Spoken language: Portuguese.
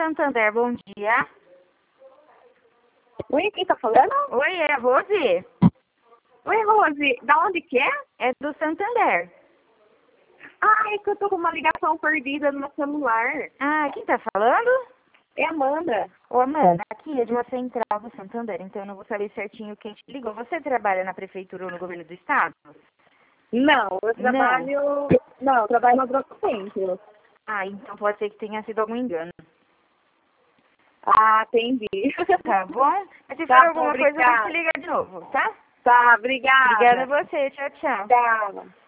Santander, bom dia. Oi, quem tá falando? Oi, é a Rose? Oi, Rose. Da onde que é? É do Santander. Ah, é que eu tô com uma ligação perdida no meu celular. Ah, quem tá falando? É Amanda. Ô, Amanda, aqui é de uma central do Santander, então eu não vou saber certinho quem te ligou. Você trabalha na prefeitura ou no governo do estado? Não, eu trabalho... Não, eu trabalho no agrocentro. Ah, então pode ser que tenha sido algum engano. Ah, entendi. Tá bom? Mas se for Tá bom, alguma coisa, a gente obrigada. liga de novo, tá? Tá, obrigada. Obrigada a você. Tchau, tchau. Tchau.